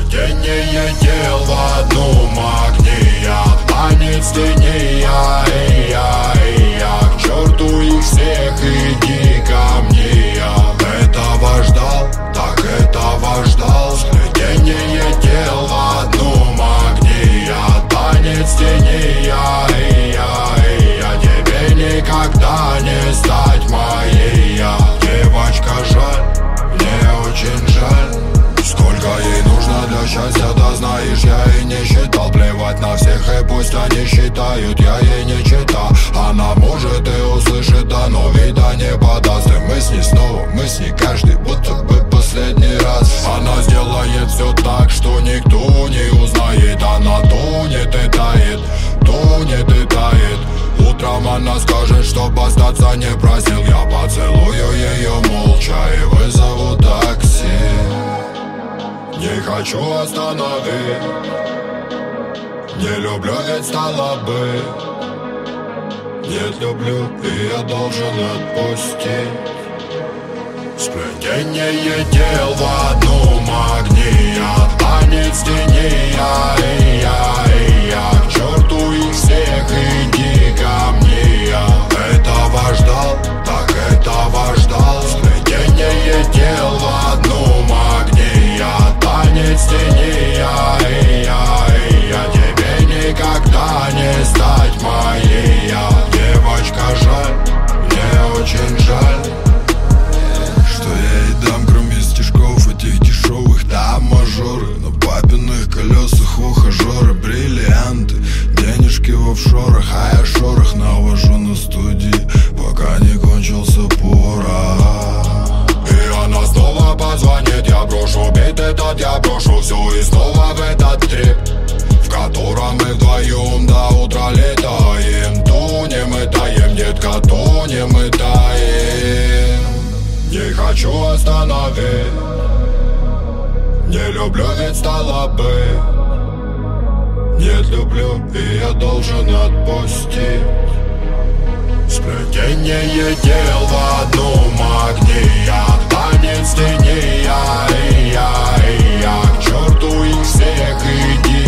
Сплетение дел в одном огне. Я танец теней, я к черту их всех, иди ко мне. Я этого ждал, так этого ждал. Сплетение дел в одном огне. Я танец теней, я тебе никогда не стать моей. Девочка, жаль, мне очень жаль. Сколько ей нужно для счастья, да знаешь, я и не считал. Плевать на всех, и пусть они считают, я ей не чита. Она может и услышит, да, но вида не подаст. И мы с ней снова, мы с ней каждый, будто бы последний раз. Она сделает все так, что никто не узнает. Она тонет и тает, тонет и тает. Утром она скажет, чтоб остаться не просил. Я поцелую ее молча и вызову такси. Не хочу остановить, не люблю, ведь стало бы. Нет, люблю, и я должен отпустить. Сплетение дел в одном огне. Я танец теней, я к черту их всех, иди ко мне. Я этого ждал, так этого ждал. Сплетение дел в одном огне. Я танец теней, я тебе никогда не стать моей. Девочка, жаль, мне очень жаль, что я ей дам, кроме стишков этих дешевых. Там мажоры на папиных колесах, ухажеры, бриллианты, денежки в офшорах. А я шорох навожу на студии, пока не кончился порох. И она снова позвонит, я брошу бит этот, я брошу все и снова в этот трип, в котором мы вдвоем до утра летаем. Тонем и таем, детка, тонем и таем. Не хочу остановить, не люблю, ведь стало бы. Нет, люблю, и я должен отпустить. Сплетение дел в одном огне. Я танец теней, я к черту их всех, иди